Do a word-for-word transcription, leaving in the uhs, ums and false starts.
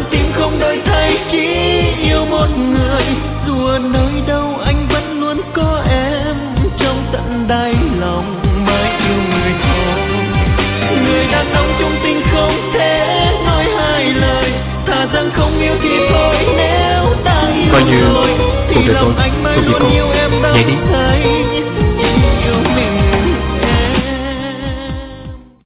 con tim không đổi thay chỉ yêu một người. Dù ở nơi đâu anh vẫn luôn có em trong tận đáy lòng, mãi yêu người thôi. Người đàn ông chung tình không thể nói hai lời, thà rằng không yêu thì thôi. Nếu ta yêu coi như rồi cuộc thì đời tôi lòng anh mãi thuộc về luôn con. yêu em Vậy đi. thấy.